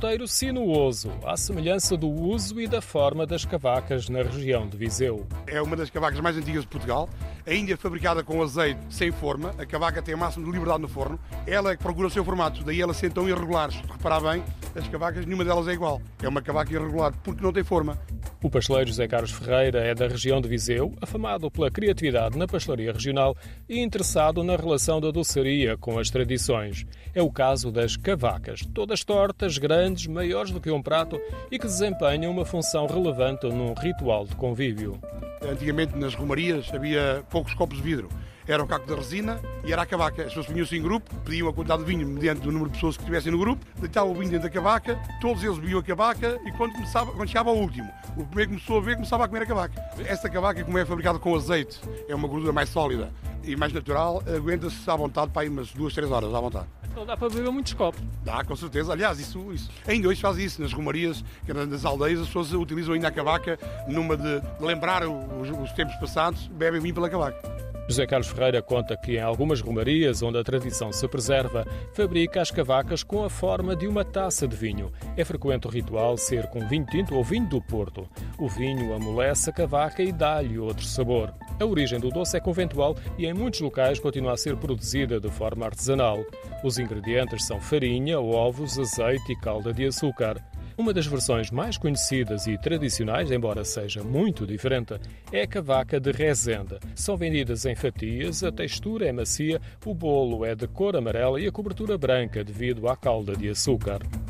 roteiro sinuoso, à semelhança do uso e da forma das cavacas na região de Viseu. É uma das cavacas mais antigas de Portugal, ainda é fabricada com azeite sem forma. A cavaca tem o máximo de liberdade no forno. Ela é que procura o seu formato, daí elas são tão irregulares. Se reparar bem, as cavacas, nenhuma delas é igual. É uma cavaca irregular, porque não tem forma. O pasteleiro José Carlos Ferreira é da região de Viseu, afamado pela criatividade na pastelaria regional e interessado na relação da doçaria com as tradições. É o caso das cavacas, todas tortas, grandes, maiores do que um prato e que desempenham uma função relevante num ritual de convívio. Antigamente, nas romarias, havia poucos copos de vidro. Era o caco da resina e era a cavaca. As pessoas punham-se em grupo, pediam a quantidade de vinho mediante o número de pessoas que estivessem no grupo, deitavam o vinho dentro da cavaca, todos eles bebiam a cavaca e quando chegava ao último, o primeiro que começou a ver, começava a comer a cavaca. Esta cavaca, como é fabricada com azeite, é uma gordura mais sólida e mais natural, aguenta-se à vontade para ir umas 2-3 horas à vontade. Então dá para beber muitos copos. Dá, com certeza. Aliás, isso. Ainda hoje faz isso. Nas romarias, nas aldeias, as pessoas utilizam ainda a cavaca numa de lembrar os tempos passados, bebem vinho pela cavaca. José Carlos Ferreira conta que em algumas romarias, onde a tradição se preserva, fabrica as cavacas com a forma de uma taça de vinho. É frequente o ritual ser com vinho tinto ou vinho do Porto. O vinho amolece a cavaca e dá-lhe outro sabor. A origem do doce é conventual e em muitos locais continua a ser produzida de forma artesanal. Os ingredientes são farinha, ovos, azeite e calda de açúcar. Uma das versões mais conhecidas e tradicionais, embora seja muito diferente, é a cavaca de Rezende. São vendidas em fatias, a textura é macia, o bolo é de cor amarela e a cobertura branca devido à calda de açúcar.